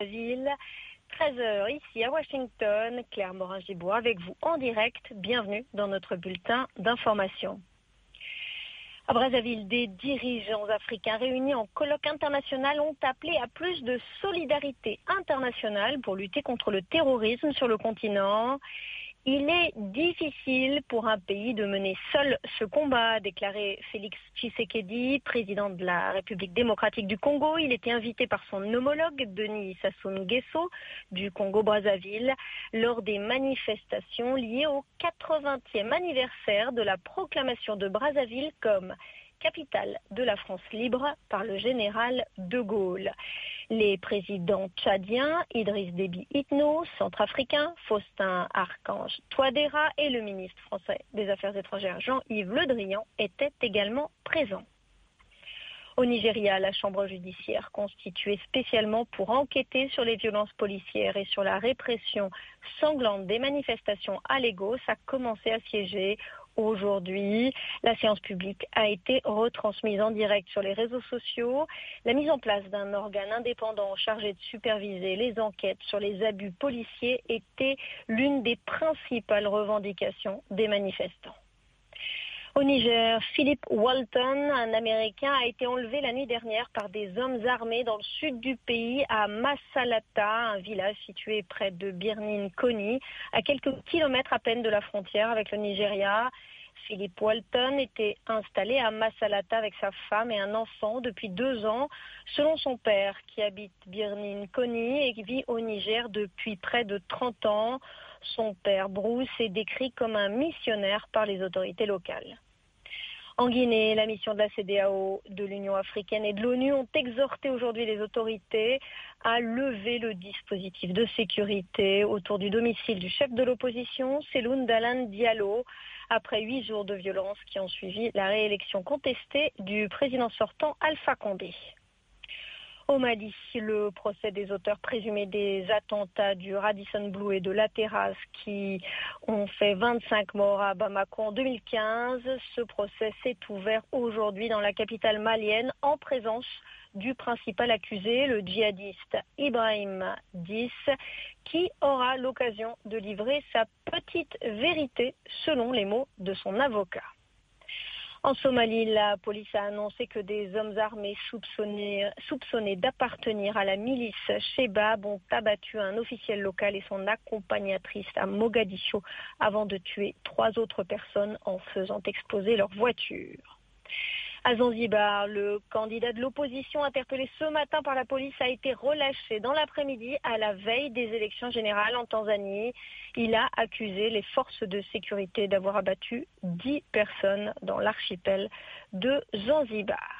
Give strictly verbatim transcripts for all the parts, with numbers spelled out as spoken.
Ville, treize heures ici à Washington, Claire Morin-Gibault avec vous en direct. Bienvenue dans notre bulletin d'information. À Brazzaville, des dirigeants africains réunis en colloque international ont appelé à plus de solidarité internationale pour lutter contre le terrorisme sur le continent. Il est difficile pour un pays de mener seul ce combat, a déclaré Félix Tshisekedi, président de la République démocratique du Congo. Il était invité par son homologue Denis Sassou Nguesso du Congo-Brazzaville lors des manifestations liées au quatre-vingtième anniversaire de la proclamation de Brazzaville comme capitale de la France libre par le général de Gaulle. Les présidents tchadiens, Idriss Déby Itno, centrafricain, Faustin Archange Touadéra et le ministre français des Affaires étrangères Jean-Yves Le Drian étaient également présents. Au Nigeria, la chambre judiciaire constituée spécialement pour enquêter sur les violences policières et sur la répression sanglante des manifestations à Lagos a commencé à siéger. Aujourd'hui, la séance publique a été retransmise en direct sur les réseaux sociaux. La mise en place d'un organe indépendant chargé de superviser les enquêtes sur les abus policiers était l'une des principales revendications des manifestants. Au Niger, Philip Walton, un Américain, a été enlevé la nuit dernière par des hommes armés dans le sud du pays, à Massalata, un village situé près de Birnin-Koni, à quelques kilomètres à peine de la frontière avec le Nigeria. Philip Walton était installé à Massalata avec sa femme et un enfant depuis deux ans. Selon son père, qui habite Birnin-Koni et qui vit au Niger depuis près de trente ans, son père Bruce est décrit comme un missionnaire par les autorités locales. En Guinée, la mission de la C D A O, de l'Union africaine et de l'ONU ont exhorté aujourd'hui les autorités à lever le dispositif de sécurité autour du domicile du chef de l'opposition, Cellou Dalein Diallo, après huit jours de violence qui ont suivi la réélection contestée du président sortant Alpha Condé. Au Mali, le procès des auteurs présumés des attentats du Radisson Blu et de La Terrasse qui ont fait vingt-cinq morts à Bamako en deux mille quinze. Ce procès s'est ouvert aujourd'hui dans la capitale malienne en présence du principal accusé, le djihadiste Ibrahim Diss, qui aura l'occasion de livrer sa petite vérité selon les mots de son avocat. En Somalie, la police a annoncé que des hommes armés soupçonnés, soupçonnés d'appartenir à la milice Shebab ont abattu un officiel local et son accompagnatrice à Mogadiscio avant de tuer trois autres personnes en faisant exploser leur voiture. À Zanzibar, le candidat de l'opposition interpellé ce matin par la police a été relâché dans l'après-midi à la veille des élections générales en Tanzanie. Il a accusé les forces de sécurité d'avoir abattu dix personnes dans l'archipel de Zanzibar.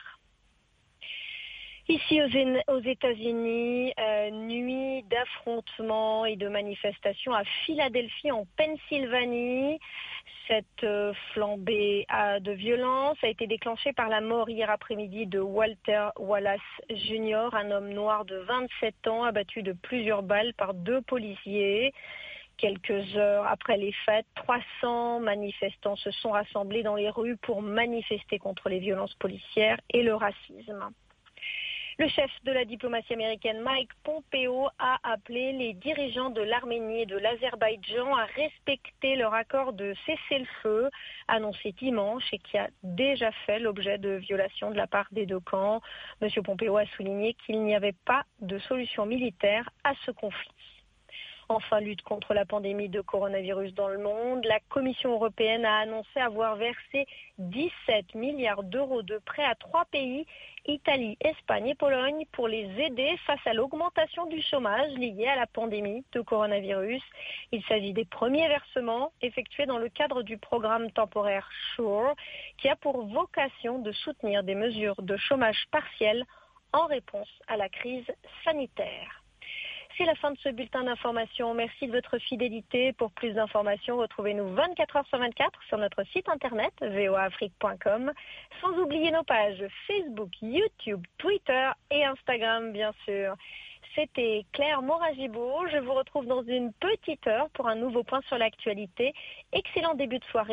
Ici aux États-Unis, euh, nuit d'affrontements et de manifestations à Philadelphie en Pennsylvanie. Cette euh, flambée à, de violence a été déclenchée par la mort hier après-midi de Walter Wallace junior, un homme noir de vingt-sept ans abattu de plusieurs balles par deux policiers. Quelques heures après les fêtes, trois cents manifestants se sont rassemblés dans les rues pour manifester contre les violences policières et le racisme. Le chef de la diplomatie américaine, Mike Pompeo, a appelé les dirigeants de l'Arménie et de l'Azerbaïdjan à respecter leur accord de cessez-le-feu annoncé dimanche et qui a déjà fait l'objet de violations de la part des deux camps. M. Pompeo a souligné qu'il n'y avait pas de solution militaire à ce conflit. Enfin, lutte contre la pandémie de coronavirus dans le monde, la Commission européenne a annoncé avoir versé dix-sept milliards d'euros de prêts à trois pays, Italie, Espagne et Pologne, pour les aider face à l'augmentation du chômage lié à la pandémie de coronavirus. Il s'agit des premiers versements effectués dans le cadre du programme temporaire SURE, qui a pour vocation de soutenir des mesures de chômage partiel en réponse à la crise sanitaire. C'est la fin de ce bulletin d'information. Merci de votre fidélité. Pour plus d'informations, retrouvez-nous vingt-quatre heures sur vingt-quatre sur notre site internet v o a afrique point com, sans oublier nos pages Facebook, YouTube, Twitter et Instagram, bien sûr. C'était Claire Morin-Gibault. Je vous retrouve dans une petite heure pour un nouveau point sur l'actualité. Excellent début de soirée.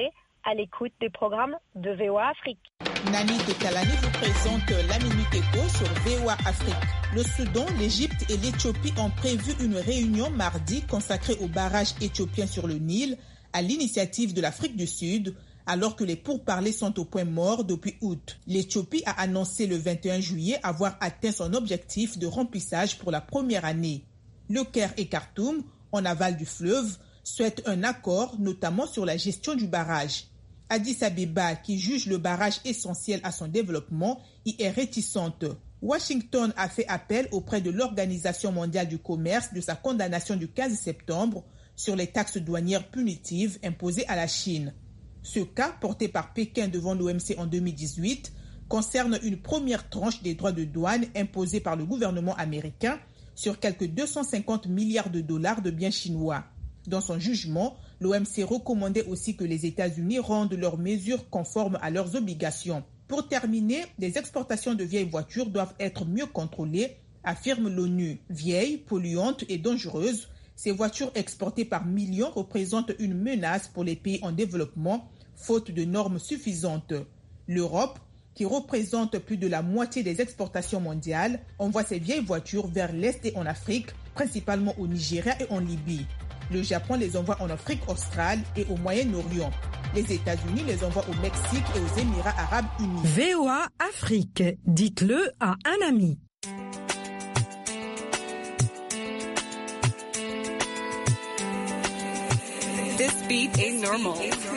à l'écoute des programmes de V O A Afrique. Nani Tekalani vous présente la Minute Éco sur V O A Afrique. Le Soudan, l'Égypte et l'Éthiopie ont prévu une réunion mardi consacrée au barrage éthiopien sur le Nil à l'initiative de l'Afrique du Sud, alors que les pourparlers sont au point mort depuis août. L'Éthiopie a annoncé le vingt et un juillet avoir atteint son objectif de remplissage pour la première année. Le Caire et Khartoum, en aval du fleuve, souhaitent un accord, notamment sur la gestion du barrage. Addis Abeba, qui juge le barrage essentiel à son développement, y est réticente. Washington a fait appel auprès de l'Organisation mondiale du commerce de sa condamnation du quinze septembre sur les taxes douanières punitives imposées à la Chine. Ce cas, porté par Pékin devant l'O M C en deux mille dix-huit, concerne une première tranche des droits de douane imposés par le gouvernement américain sur quelques deux cent cinquante milliards de dollars de biens chinois. Dans son jugement, l'O M C recommandait aussi que les États-Unis rendent leurs mesures conformes à leurs obligations. Pour terminer, les exportations de vieilles voitures doivent être mieux contrôlées, affirme l'ONU. Vieilles, polluantes et dangereuses, ces voitures exportées par millions représentent une menace pour les pays en développement, faute de normes suffisantes. L'Europe, qui représente plus de la moitié des exportations mondiales, envoie ces vieilles voitures vers l'Est et en Afrique, principalement au Nigeria et en Libye. Le Japon les envoie en Afrique australe et au Moyen-Orient. Les États-Unis les envoient au Mexique et aux Émirats arabes unis. V O A Afrique, dites-le à un ami. This beat is normal.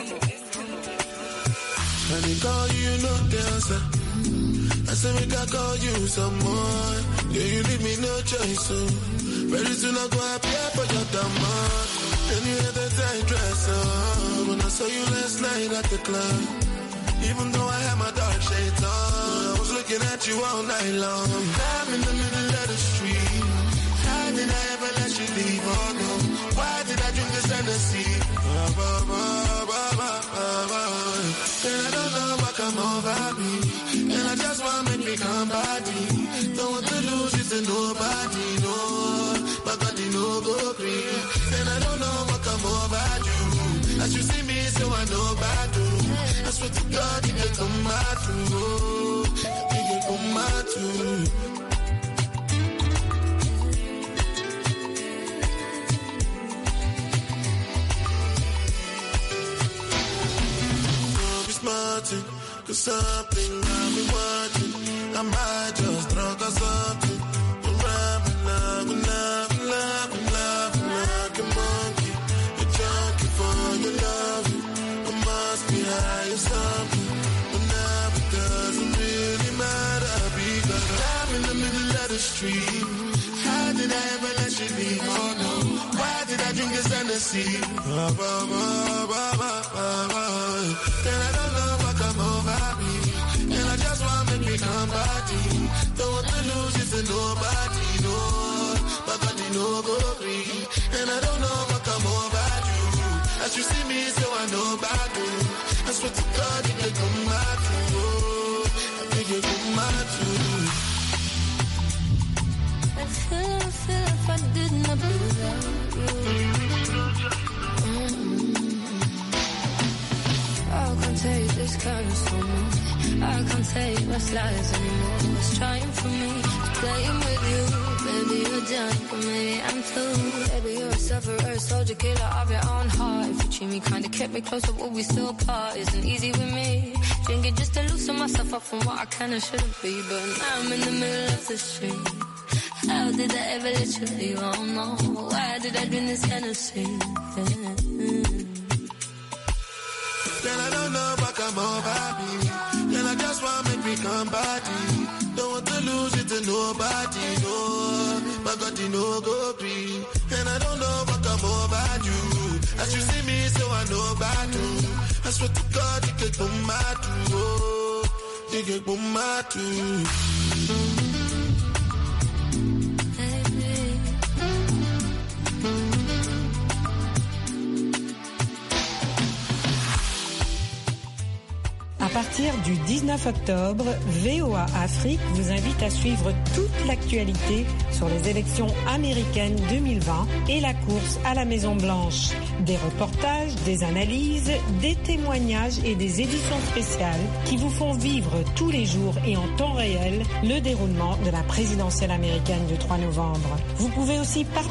When they call you, you no dancer. I say we can call you some more. Yeah, you leave me no choice, so very soon I go appear for your demand. Then you had the tight dress on. When I saw you last night at the club, even though I had my dark shades on, I was looking at you all night long. I'm in the middle of the street. How did I ever let you leave? Oh no, why did I drink this Hennessy? And I don't know what come over me, and I just want to make me come body. Don't want to lose it to nobody, no. But God, you know, go green. And I don't know what come over you. As you see me, so I know about you. I swear to God, you can come out through. You can come out through. Cause something I've been watching, I might just drunk or something. Around and love and love and love and love and like a monkey. A junkie for your love. I must be high or something. But now it doesn't really matter because I'm in the middle of the street. How did I ever let you leave? Oh no, why did I drink this Hennessy? Bah, bah, bah, bah, bah, bah, bah. Then I don't know what come over me, and I just want to make me come body. Don't want to lose it to nobody, no. But God, you know, go green. And I don't know what come over you. As you see me, so I know about you. I swear to God, you can come back to you. I think you come back to you. I feel, I feel if I didn't without you. I can't take this kind of storm. I can't take my slides anymore. It's trying for me, it's playing with you. Baby, you're done, but maybe I'm too. Baby, you're a sufferer, soldier, killer of your own heart. If you treat me kinda, kept me closer, would we still part? Isn't easy with me. Drink it just to loosen myself up from what I can and shouldn't be. But now I'm in the middle of the street. How did I ever let you leave? Oh no, why did I drink this Hennessy? Yeah. Then I don't know what come over me, and I just want to make me come body. Don't want to lose it to nobody, no. But God, you know, go green. And I don't know what come over you. As you see me, so I know about you. I swear to God, you can come out to, oh, you can come out to. À partir partir du dix-neuf octobre, V O A Afrique vous invite à suivre toute l'actualité sur les élections américaines deux mille vingt et la course à la Maison-Blanche. Des reportages, des analyses, des témoignages et des éditions spéciales qui vous font vivre tous les jours et en temps réel le déroulement de la présidentielle américaine du trois novembre. Vous pouvez aussi participer